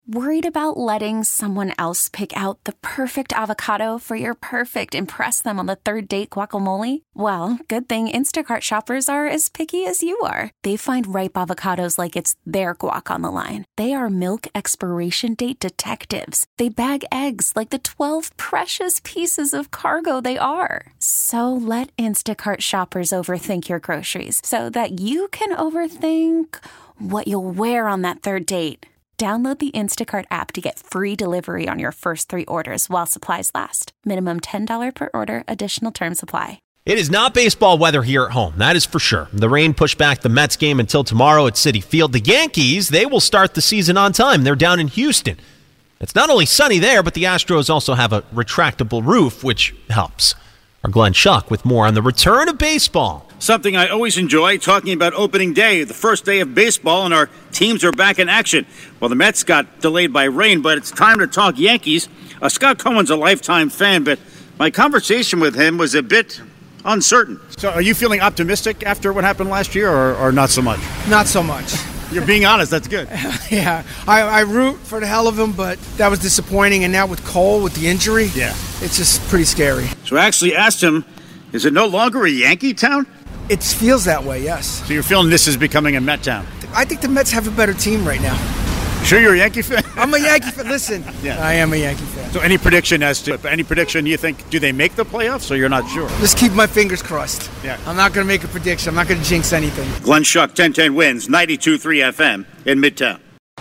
Worried about letting someone else pick out the perfect avocado for your perfect impress them on the third date guacamole? Well, good thing Instacart shoppers are as picky as you are. They find ripe avocados like it's their guac on the line. They are milk expiration date detectives. They bag eggs like the 12 precious pieces of cargo they are. So let Instacart shoppers overthink your groceries so that you can overthink what you'll wear on that third date. Download the Instacart app to get free delivery on your first 3 orders while supplies last. Minimum $10 per order. Additional terms apply. It is not baseball weather here at home, that is for sure. The rain pushed back the Mets game until tomorrow at Citi Field. The Yankees, they will start the season on time. They're down in Houston. It's not only sunny there, but the Astros also have a retractable roof, which helps. Our Glenn Schuck with more on the return of baseball. Something I always enjoy, talking about opening day, the first day of baseball, and our teams are back in action. Well, the Mets got delayed by rain, but it's time to talk Yankees. Scott Cohen's a lifetime fan, but my conversation with him was a bit uncertain. So are you feeling optimistic after what happened last year, or not so much? Not so much. You're being honest, that's good. Yeah, I root for the hell of him, but that was disappointing. And now with Cole, with the injury, it's just pretty scary. So I actually asked him, is it no longer a Yankee town? It feels that way, yes. So you're feeling this is becoming a Met town? I think the Mets have a better team right now. Sure you're a Yankee fan? I'm a Yankee fan. Listen, I am a Yankee fan. So any prediction you think, do they make the playoffs, or you're not sure? Just keep my fingers crossed. Yeah. I'm not going to make a prediction. I'm not going to jinx anything. Glenn Schuck, 1010 wins, 92.3 FM in Midtown.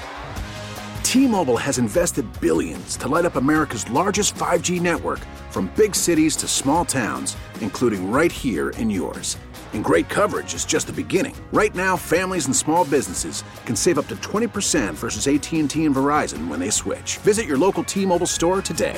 T-Mobile has invested billions to light up America's largest 5G network, from big cities to small towns, including right here in yours. And great coverage is just the beginning. Right now, families and small businesses can save up to 20% versus AT&T and Verizon when they switch. Visit your local T-Mobile store today.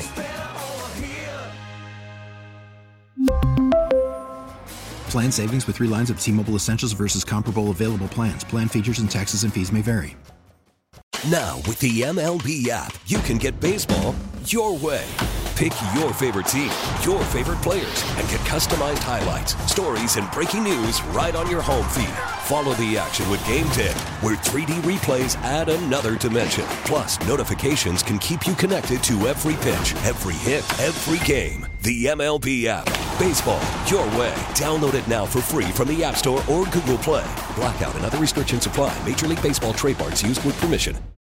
Plan savings with 3 lines of T-Mobile Essentials versus comparable available plans. Plan features and taxes and fees may vary. Now, with the MLB app, you can get baseball your way. Pick your favorite team, your favorite players, and get customized highlights, stories, and breaking news right on your home feed. Follow the action with Game Day, where 3D replays add another dimension. Plus, notifications can keep you connected to every pitch, every hit, every game. The MLB app. Baseball your way. Download it now for free from the App Store or Google Play. Blackout and other restrictions apply. Major League Baseball trademarks used with permission.